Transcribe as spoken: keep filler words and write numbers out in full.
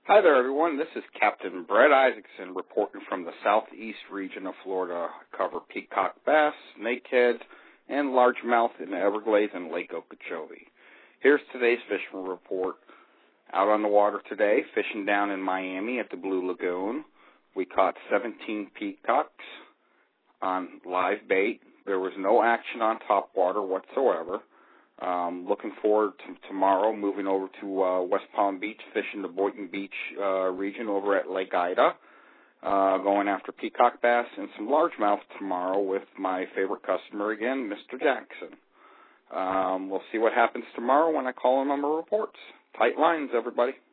Hi there, everyone. This is Captain Brett Isaacson reporting from the southeast region of Florida. I cover peacock bass, snakeheads, and largemouth in the Everglades and Lake Okeechobee. Here's today's fishing report. Out on the water today, fishing down in Miami at the Blue Lagoon. We caught seventeen peacocks on live bait. There was no action on top water whatsoever. Um, looking forward to tomorrow, moving over to uh, West Palm Beach, fishing the Boynton Beach uh, region over at Lake Ida, uh, going after peacock bass and some largemouth tomorrow with my favorite customer again, Mister Jackson. Um, we'll see what happens tomorrow when I call him on my reports. Tight lines, everybody.